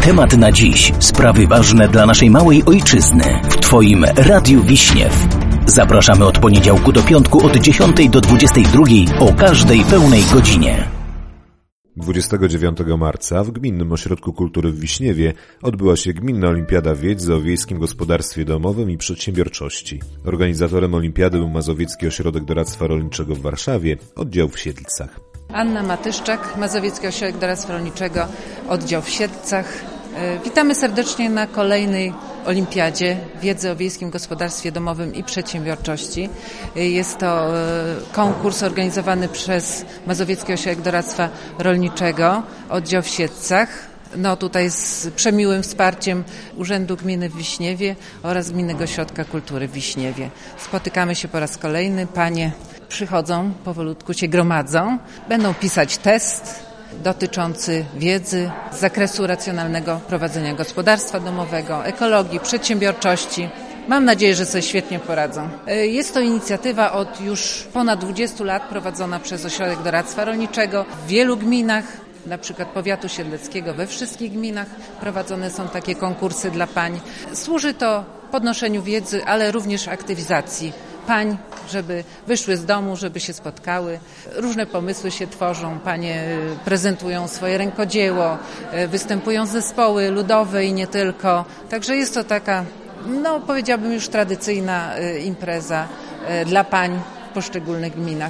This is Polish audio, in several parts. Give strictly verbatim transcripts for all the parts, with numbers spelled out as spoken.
Temat na dziś. Sprawy ważne dla naszej małej ojczyzny. W Twoim Radiu Wiśniew. Zapraszamy od poniedziałku do piątku od dziesiątej do dwudziestej drugiej o każdej pełnej godzinie. dwudziestego dziewiątego marca w Gminnym Ośrodku Kultury w Wiśniewie odbyła się Gminna Olimpiada Wiedzy o Wiejskim Gospodarstwie Domowym i Przedsiębiorczości. Organizatorem olimpiady był Mazowiecki Ośrodek Doradztwa Rolniczego w Warszawie, oddział w Siedlcach. Anna Matyszczak, Mazowiecki Ośrodek Doradztwa Rolniczego, oddział w Siedlcach. Witamy serdecznie na kolejnej Olimpiadzie Wiedzy o Wiejskim Gospodarstwie Domowym i Przedsiębiorczości. Jest to konkurs organizowany przez Mazowiecki Ośrodek Doradztwa Rolniczego, oddział w Siedlcach. No tutaj z przemiłym wsparciem Urzędu Gminy w Wiśniewie oraz Gminnego Ośrodka Kultury w Wiśniewie. Spotykamy się po raz kolejny. Panie przychodzą, powolutku się gromadzą. Będą pisać test dotyczący wiedzy z zakresu racjonalnego prowadzenia gospodarstwa domowego, ekologii, przedsiębiorczości. Mam nadzieję, że sobie świetnie poradzą. Jest to inicjatywa od już ponad dwudziestu lat prowadzona przez Ośrodek Doradztwa Rolniczego w wielu gminach, na przykład powiatu siedleckiego, we wszystkich gminach prowadzone są takie konkursy dla pań. Służy to podnoszeniu wiedzy, ale również aktywizacji pań, żeby wyszły z domu, żeby się spotkały. Różne pomysły się tworzą, panie prezentują swoje rękodzieło, występują zespoły ludowe i nie tylko. Także jest to taka, no powiedziałabym już tradycyjna impreza dla pań w poszczególnych gminach.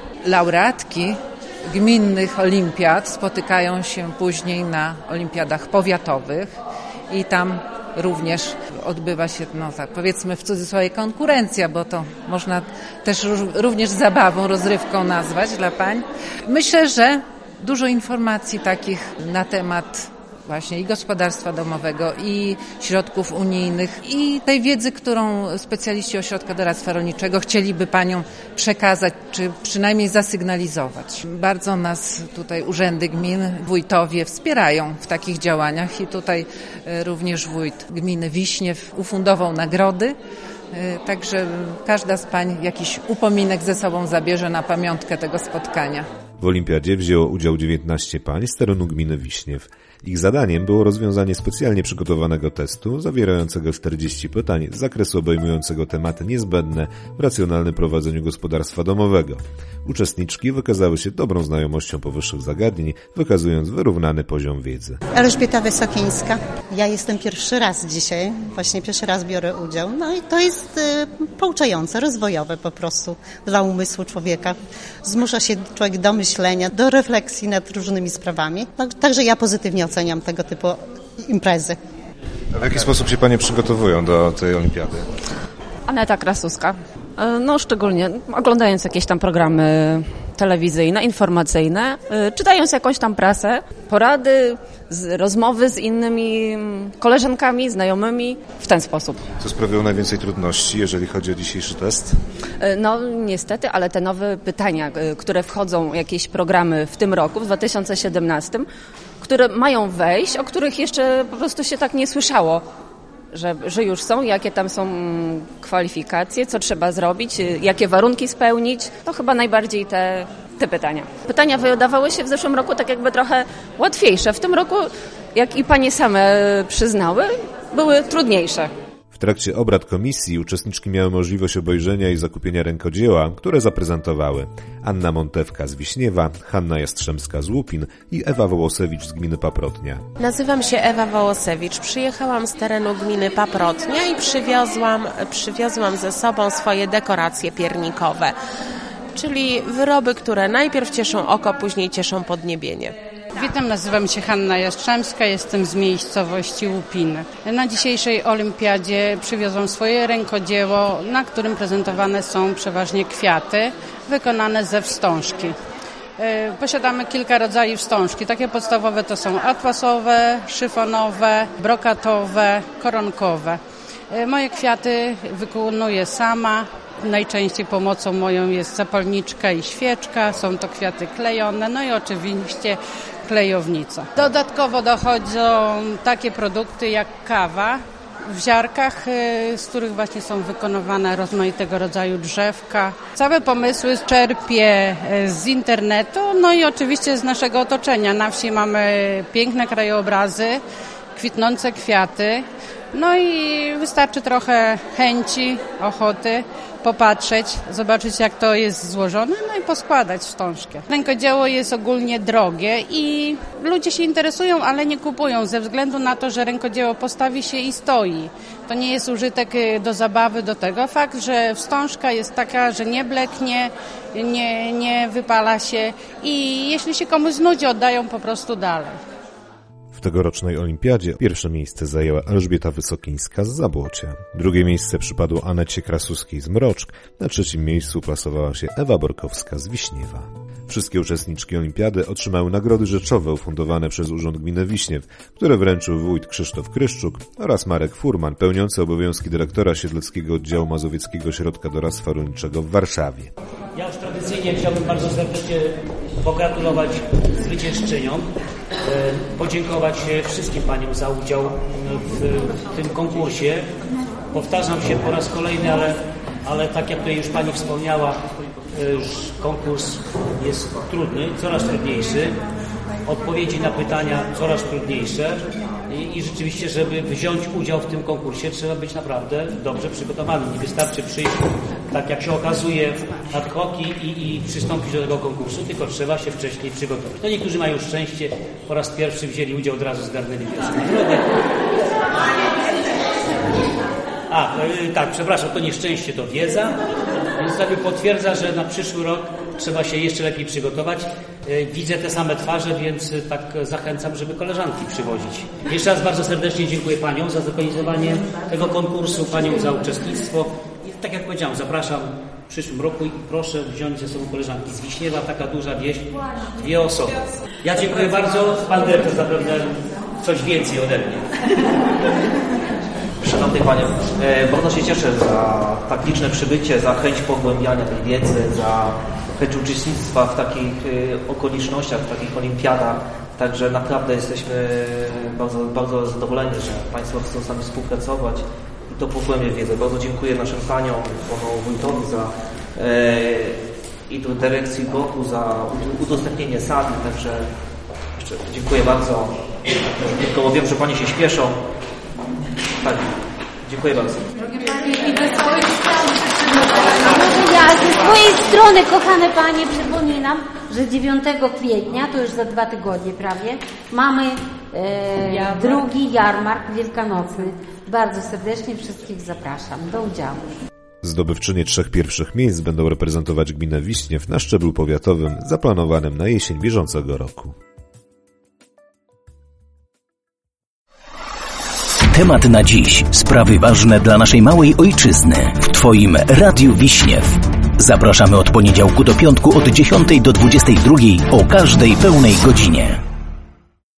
Laureatki gminnych olimpiad spotykają się później na olimpiadach powiatowych i tam również odbywa się, no tak, powiedzmy w cudzysłowie konkurencja, bo to można też również zabawą, rozrywką nazwać dla pań. Myślę, że dużo informacji takich na temat właśnie i gospodarstwa domowego, i środków unijnych, i tej wiedzy, którą specjaliści Ośrodka Doradztwa Rolniczego chcieliby paniom przekazać, czy przynajmniej zasygnalizować. Bardzo nas tutaj urzędy gmin, wójtowie wspierają w takich działaniach i tutaj również wójt gminy Wiśniew ufundował nagrody. Także każda z pań jakiś upominek ze sobą zabierze na pamiątkę tego spotkania. W olimpiadzie wzięło udział dziewiętnaście pań z terenu gminy Wiśniew. Ich zadaniem było rozwiązanie specjalnie przygotowanego testu zawierającego czterdzieści pytań z zakresu obejmującego tematy niezbędne w racjonalnym prowadzeniu gospodarstwa domowego. Uczestniczki wykazały się dobrą znajomością powyższych zagadnień, wykazując wyrównany poziom wiedzy. Elżbieta Wysokińska. Ja jestem pierwszy raz dzisiaj, właśnie pierwszy raz biorę udział. No i to jest y, pouczające, rozwojowe po prostu dla umysłu człowieka. Zmusza się człowiek do myślenia, do refleksji nad różnymi sprawami. Także ja pozytywnie oceniam tego typu imprezy. A w jaki sposób się panie przygotowują do tej olimpiady? Aneta Krasuska. No szczególnie oglądając jakieś tam programy telewizyjne, informacyjne, czytając jakąś tam prasę, porady, z, rozmowy z innymi koleżankami, znajomymi w ten sposób. Co sprawiło najwięcej trudności, jeżeli chodzi o dzisiejszy test? No niestety, ale te nowe pytania, które wchodzą, jakieś programy w tym roku, w dwa tysiące siedemnastym, które mają wejść, o których jeszcze po prostu się tak nie słyszało. Że, że już są, jakie tam są kwalifikacje, co trzeba zrobić, jakie warunki spełnić, to chyba najbardziej te, te pytania. Pytania wydawały się w zeszłym roku tak jakby trochę łatwiejsze. W tym roku, jak i panie same przyznały, były trudniejsze. W trakcie obrad komisji uczestniczki miały możliwość obejrzenia i zakupienia rękodzieła, które zaprezentowały Anna Montewka z Wiśniewa, Hanna Jastrzębska z Łupin i Ewa Wołosewicz z gminy Paprotnia. Nazywam się Ewa Wołosewicz. Przyjechałam z terenu gminy Paprotnia i przywiozłam, przywiozłam ze sobą swoje dekoracje piernikowe, czyli wyroby, które najpierw cieszą oko, później cieszą podniebienie. Witam, nazywam się Hanna Jastrzębska, jestem z miejscowości Łupiny. Na dzisiejszej olimpiadzie przywiozłam swoje rękodzieło, na którym prezentowane są przeważnie kwiaty wykonane ze wstążki. Posiadamy kilka rodzajów wstążki. Takie podstawowe to są atłasowe, szyfonowe, brokatowe, koronkowe. Moje kwiaty wykonuję sama. Najczęściej pomocą moją jest zapalniczka i świeczka. Są to kwiaty klejone, no i oczywiście klejownica. Dodatkowo dochodzą takie produkty jak kawa w ziarkach, z których właśnie są wykonywane rozmaitego rodzaju drzewka. Całe pomysły czerpię z internetu, no i oczywiście z naszego otoczenia. Na wsi mamy piękne krajobrazy, kwitnące kwiaty. No i wystarczy trochę chęci, ochoty, popatrzeć, zobaczyć jak to jest złożone, no i poskładać wstążkę. Rękodzieło jest ogólnie drogie i ludzie się interesują, ale nie kupują ze względu na to, że rękodzieło postawi się i stoi. To nie jest użytek do zabawy, do tego. Fakt, że wstążka jest taka, że nie bleknie, nie, nie wypala się i jeśli się komuś znudzi, oddają po prostu dalej. W tegorocznej olimpiadzie pierwsze miejsce zajęła Elżbieta Wysokińska z Zabłocia. Drugie miejsce przypadło Anecie Krasuskiej z Mroczk. Na trzecim miejscu plasowała się Ewa Borkowska z Wiśniewa. Wszystkie uczestniczki olimpiady otrzymały nagrody rzeczowe ufundowane przez Urząd Gminy Wiśniew, które wręczył wójt Krzysztof Kryszczuk oraz Marek Furman, pełniący obowiązki dyrektora Siedleckiego Oddziału Mazowieckiego Ośrodka Doradztwa Rolniczego w Warszawie. Ja już tradycyjnie chciałbym bardzo serdecznie pogratulować zwyciężczyniom, podziękować wszystkim paniom za udział w tym konkursie. Powtarzam się po raz kolejny, ale, ale tak jak tutaj już pani wspomniała, konkurs jest trudny, coraz trudniejszy. Odpowiedzi na pytania coraz trudniejsze i, i rzeczywiście, żeby wziąć udział w tym konkursie, trzeba być naprawdę dobrze przygotowanym. Nie wystarczy przyjść, tak jak się okazuje, ad hoc i, i przystąpić do tego konkursu, tylko trzeba się wcześniej przygotować. No niektórzy mają szczęście, po raz pierwszy wzięli udział, od razu zgarnęli pierwszą nagrodę. A, tak, przepraszam, to nieszczęście, to wiedza, więc to potwierdza, że na przyszły rok trzeba się jeszcze lepiej przygotować. Widzę te same twarze, więc tak zachęcam, żeby koleżanki przywozić. Jeszcze raz bardzo serdecznie dziękuję paniom za zorganizowanie tego konkursu, paniom za uczestnictwo. I tak jak powiedziałem, zapraszam w przyszłym roku i proszę wziąć ze sobą koleżanki z Wiśniewa, taka duża wieś, dwie osoby. Ja dziękuję bardzo, pan dyrektor zapewne coś więcej ode mnie. Szanowny Panie, bardzo się cieszę za tak liczne przybycie, za chęć pogłębiania tej wiedzy, za chęć uczestnictwa w takich okolicznościach, w takich olimpiadach. Także naprawdę jesteśmy bardzo, bardzo zadowoleni, że Państwo chcą z nami współpracować i to pogłębia wiedzę. Bardzo dziękuję naszym Paniom, Panu Wójtowi za e, i do dyrekcji GOK-u za udostępnienie sali. Także jeszcze dziękuję bardzo. Tylko wiem, że Panie się śpieszą. Tak, dziękuję bardzo. Drogie Panie i wesołych świąt. Może ja ze swojej strony, kochane Panie, przypominam, że dziewiątego kwietnia, to już za dwa tygodnie prawie, mamy e, drugi jarmark wielkanocny. Bardzo serdecznie wszystkich zapraszam. Do udziału. Zdobywczynie trzech pierwszych miejsc będą reprezentować gminę Wiśniew na szczeblu powiatowym zaplanowanym na jesień bieżącego roku. Temat na dziś. Sprawy ważne dla naszej małej ojczyzny. W Twoim Radiu Wiśniew. Zapraszamy od poniedziałku do piątku od dziesiątej do dwudziestej drugiej o każdej pełnej godzinie.